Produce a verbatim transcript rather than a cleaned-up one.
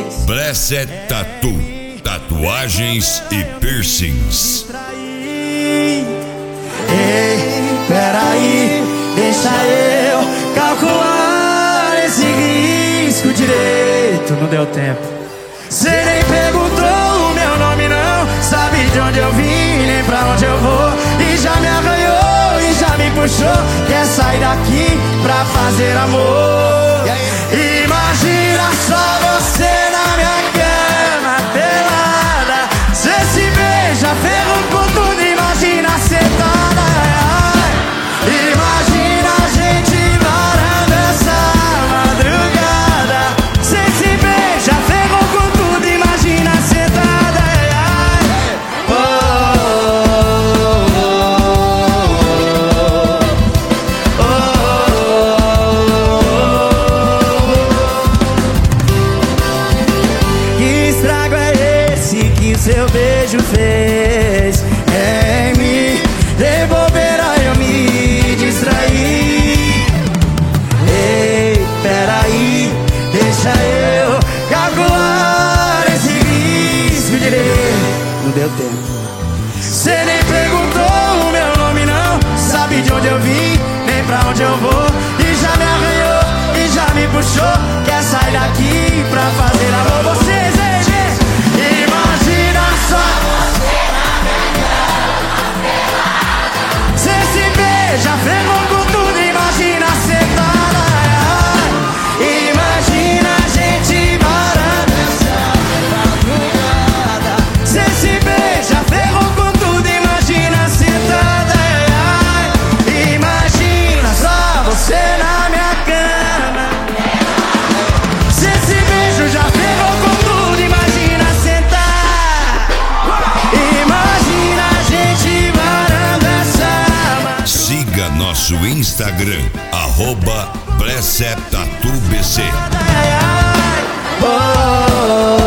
Blessed Tattoo, tatuagens e piercings. Ei, peraí, deixa eu calcular esse risco direito. Não deu tempo. Cê nem perguntou o meu nome não, sabe de onde eu vim, nem pra onde eu vou. E já me arranhou e já me puxou, quer sair daqui pra fazer amor. Imagina só você na minha cama pelada, cê se beija, ferro com tudo, imagina sentada. Imagina a gente varando essa madrugada, cê se beija, ferro com tudo, imagina sentada. Oh, oh, oh, oh. Que estrago é esse que seu beijo fez em mim? De bobeira eu me distraí. Ei, peraí, deixa eu calcular esse risco direito. Não deu tempo. Cê nem perguntou o meu nome não, sabe de onde eu vim, nem pra onde eu vou. E já me arranhou e já me puxou, quer sair daqui pra fazer amor. Vocês, ei, gente, imagina só cê se beija, ferrou com tudo, imagina sentada. Imagina a gente varando essa madrugada, cê se beija, ferrou com tudo, imagina sentada. Imagina só você na minha cama, cê se beija, já ferrou com tudo, imagina sentar. Imagina a gente varando essa. Siga nosso Instagram, arroba Blessed Tattoo B C. Oh, oh, oh.